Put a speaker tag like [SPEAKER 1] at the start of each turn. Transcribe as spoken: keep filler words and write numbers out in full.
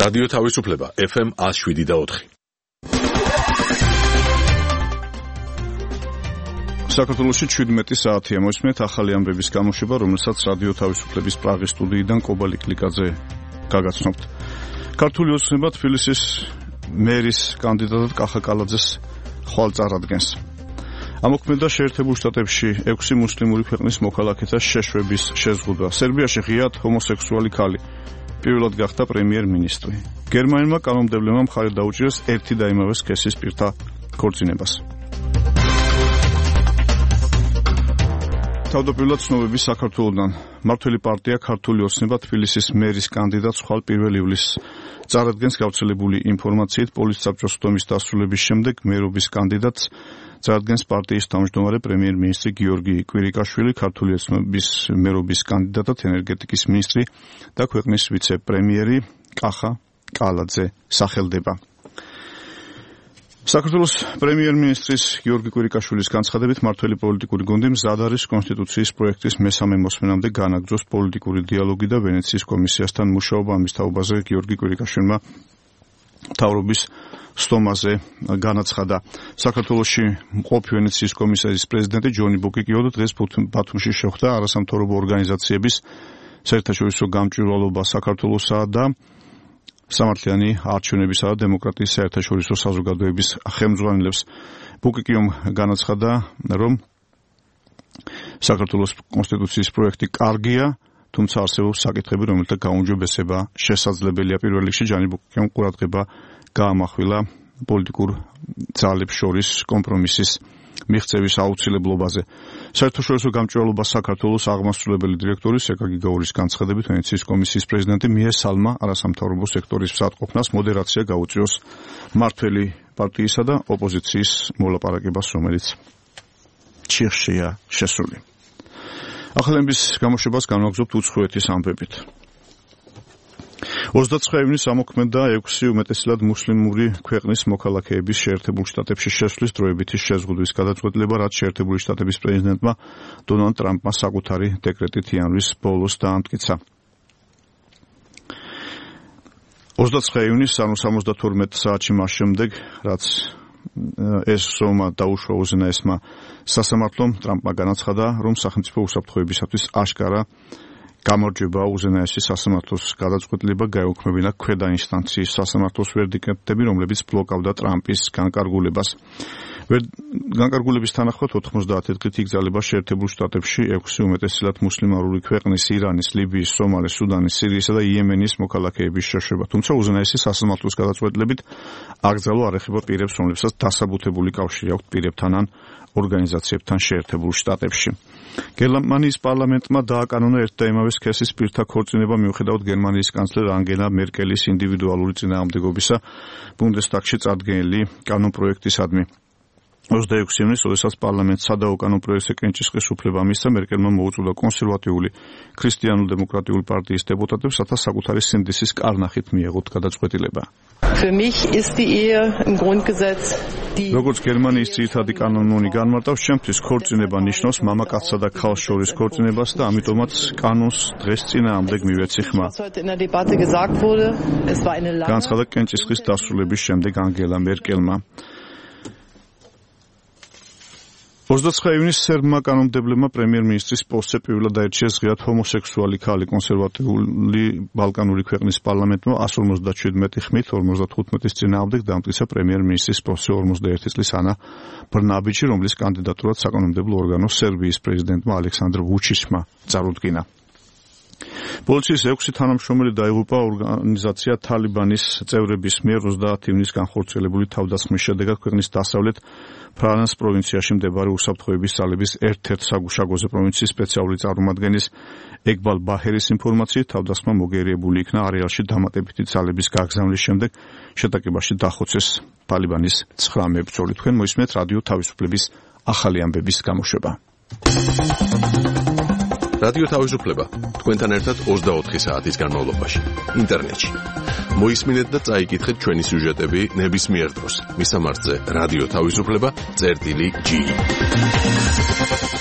[SPEAKER 1] რადიო თავისუფლება ეფ ემ one oh seven და four.
[SPEAKER 2] საქართველოში შვიდმეტი საათია მოისმენთ ახალი ამბების გამოშვება, რომელსაც რადიო თავისუფლების პრაღის სტუდიიდან კობალი კლიკაძე გაგაცნობთ. ქართული ოცნება თბილისის მერის კანდიდატად კახა კალაძეს ხვალ წარადგენს. ამოქმედა შეერთებულ შტატებში ექვსი მუსლიმური ქვეყნის მოქალაქეთა შეშვების შეზღუდვა. სერბიაში ღიად ჰომოსექსუალი ქალი პირველად გახდა პრემიერ-მინისტრი. გერმანელმა კანონმდებლებმა მხარი დაუჭირეს ერთი და იმავე სქესის პირთა ქორწინებას. თავდაპირველად ცნობები საქართველოდან. მართველი პარტია ქართული ოცნება თბილისის მერის კანდიდატს ხვალ პირველ ივლისს წარადგენს. გავრცელებული ინფორმაციით პოლიტსაბჭოს სხდომის დასრულების შემდეგ მერობის კანდიდატს წარადგენს პარტიის თავმჯდომარე პრემიერ-მინისტრი გიორგი კვირიკაშვილი, ქართული ოცნების მერობის კანდიდატად ენერგეტიკის მინისტრი და ქვეყნის ვიცე-პრემიერი კახა კალაძე სახელდება. საქართველოს პრემიერ-მინისტრის გიორგი კვირიკაშვილის განცხადებით, მართველი პოლიტიკური გუნდი მზად არის კონსტიტუციის პროექტის მესამე მოსმენამდე განაგრძოს პოლიტიკური დიალოგი და ვენეციის კომისიასთან მუშაობა. ამის თაობაზე გიორგი კვირიკაშვილმა მთავრობის სტომაზე განაცხადა. საქართველოში მყოფი ვენეციის კომისიის პრეზიდენტი ჯონი ბუკიკიო დღეს ბათუმში შეხვდა არასამთავრობო ორგანიზაციების საერთაშორისო გამჭვირვალობა საქართველოსა და სამართლიანი არჩევნებისა და დემოკრატიის საერთაშორისო საზოგადოების ხელმძღვანელებს. ბუკიკიომ განაცხადა, რომ საქართველოს კონსტიტუციის პროექტი კარგია, თუმცა არსებობს საკითხები, რომელთა გაუმჯობესება შესაძლებელია. პირველ რიგში ჯანი ბუკიკიომ ყურადღება გაამახვილა პოლიტიკურ ძალებს შორის კომპრომისის მიღწევის აუცილებლობაზე. საერთაშორისო გამჭვირვალობა საქართველოს აღმასრულებელი დირექტორის ეკა გიგაურის განცხადებით, ვენეციის კომისიის პრეზიდენტი მიესალმა არასამთავრობო სექტორის მზადყოფნას მოდერაცია გაუწიოს მართველი პარტიისა და ოპოზიციის მოლაპარაკებას, რომელიც ჩიხშია შესული. ახალების გამოშვებას განვაგრძობთ უცხოეთის ამბებით. ოცდაცხრე ივნისს ამოქმედა ექვსი უმეტესად მუსლიმური ქვეყნის მოქალაქეების შეერთებულ შტატებში შესვლის დროებითი შეზღუდვის გადაწყვეტილება, რაც შეერთებული შტატების პრეზიდენტმა დონალდ ტრამპმა საკუთარი დეკრეტით იანვრის ბოლოს დაამტკიცა. ოცდაცხრე ივნისს, ანუ სამოცდათორმეტ საათში მას შემდეგ, რაც ეს ზომა დაუშვა უზენაესმა სასამართლომ, ტრამპმა განაცხადა, რომ სახელმწიფო უსაფრთხოებისათვის აშკარა გამარჯვება უზენაესი სასამართლოს გადაწყვეტილება გაეუქმებინა ქვედა ინსტანციის სასამართლოს ვერდიქტები, რომლებიც ბლოკავდა ტრამპის განკარგულებას. განკარგულების თანახმად ოთხმოცდაათი დღით იგზავნება შეერთებულ შტატებში ექვსი უმეტესად მუსლიმური ქვეყნის ირანის, ლიბიის, სომალის, სუდანის, სირიისა და იემენის მოქალაქეების შეშვება. თუმცა უზენაესი სასამართლოს გადაწყვეტილებით აკრძალვა არ ეხება პირებს, რომლებსაც დასაბუთებული კავშირი აქვთ პირებთან ან ორგანიზაციებთან შეერთებულ შტატებში. გერმანიის პარლამენტმა დააკანონა ერთ და იმავე სქესის პირთა ქორწინება მიუხედავად გერმანიის კანცლერ ანგელა მერკელის ინდივიდუალური წინააღმდეგობისა ბუნდესტაგში წარდგენილი კანონპროექტისადმი. ოცდაექვსი ივნისს, როდესაც პარლამენტს სადაო კანონპროექტზე კენჭისყრის უფლება მისცა, მერკელმა მოუწოდა კონსერვატიული ქრისტიანულ-დემოკრატიული პარტიის დეპუტატებს, რათა საკუთარი სინდისის კარნახით მიეღოთ გადაწყვეტილება.
[SPEAKER 3] Für mich ist die Ehe im Grundgesetz die
[SPEAKER 2] როგორც გერმანიის ძირითადი კანონი განმარტავს, ჩემთვის ქორწინება ნიშნავს მამაკაცსა და ქალს შორის ქორწინებას და ამიტომაც კანონს დღეს წინააღმდეგ მივეცი ხმა. განაცხადა კენჭისყრის დასრულების შემდეგ ანგელა მერკელმა. ოცდაცხრე ივნისს სერბმა კანონმდებლებმა პრემიერ-მინისტრის პოსტზე პირველად აირჩიეს ღიად ჰომოსექსუალი ქალი. კონსერვატიული ბალკანური ქვეყნის პარლამენტმა one hundred fifty-seven ხმით ორმოცდათხუთმეტის წინააღმდეგ დამტკიცა პრემიერ-მინისტრის პოსტზე ორმოცდაერთი წლის ანა ბრნაბიჩი, რომლის კანდიდატურად საკანონმდებლო ორგანოს სერბიის პრეზიდენტმა ალექსანდრ ვუჩიჩმა წარუდგინა. პოლიციის ექვსი თანამშრომელი დაიღუპა ორგანიზაცია თალიბანის წევრების მიერ ოცდაათი ივნისს განხორციელებული თავდასხმის შედეგად ქვეყნის დასავლეთ ფრანას პროვინციაში მდებარე უსაფრთხოების ძალების ერთ-ერთ საგუშაგოზე პროვინციის სპეციალური წარმომადგენლის ეკბალ ბაჰერის ინფორმაციით, თავდასხმა მოგერიებული იქნა არეალში დამატებითი ძალების გაგზავნის შემდეგ, შეტაკებაში დახოცეს თალიბანის ცხრა მებრძოლი. თქვენ მოისმენთ რადიო თავისუფლების ახალი ამბების გამოშვება.
[SPEAKER 1] რადიო თავისუფლება თქვენთან ერთად ოცდაოთხი საათის განმავლობაში ინტერნეტში. მოისმინეთ და წაიკითხეთ ჩვენი სიუჟეტები ნებისმიერ დროს. მისამართზე რადიო თავისუფლება წერტილი ჯი.